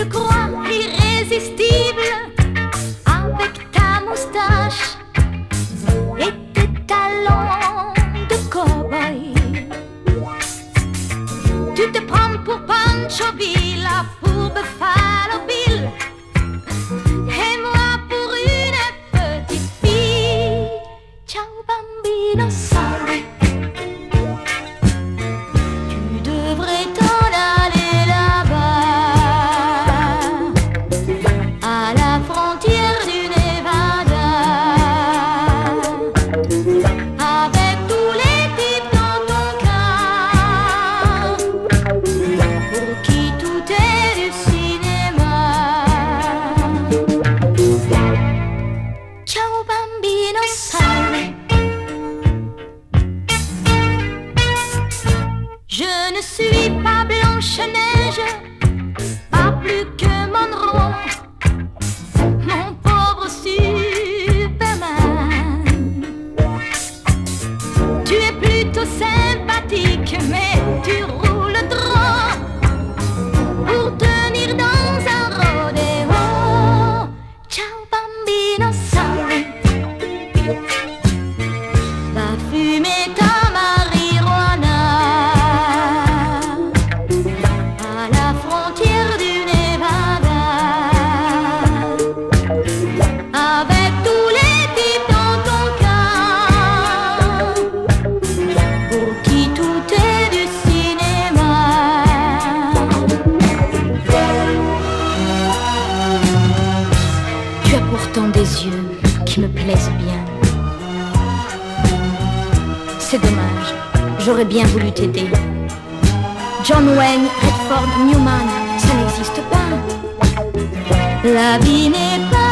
te crois irrésistible avec ta moustache et tes talons de cow-boy. Tu te prends pour Pancho Villa, pour Buffalo Bill, et moi pour une petite fille. Ciao bambino, sorry. Tu devrais t'en aller là-bas, à la frontière du Nevada, avec tous les types dans ton cas, pour qui tout est du cinéma. Ciao bambino, sorry. Je ne suis pas Blanche-Neige, pas plus que Monroe, mon pauvre Superman. Tu es plutôt sympathique, mais tu roules trop pour tenir dans un rodéo. Ciao bambino, sorry. Va fumer ta marijuana à la frontière du Nevada, avec tous les types dans ton cas, pour qui tout est du cinéma. Tu as pourtant des yeux qui me plaisent bien. C'est dommage, j'aurais bien voulu t'aider. John Wayne, Redford, Newman, ça n'existe pas. La vie n'est pas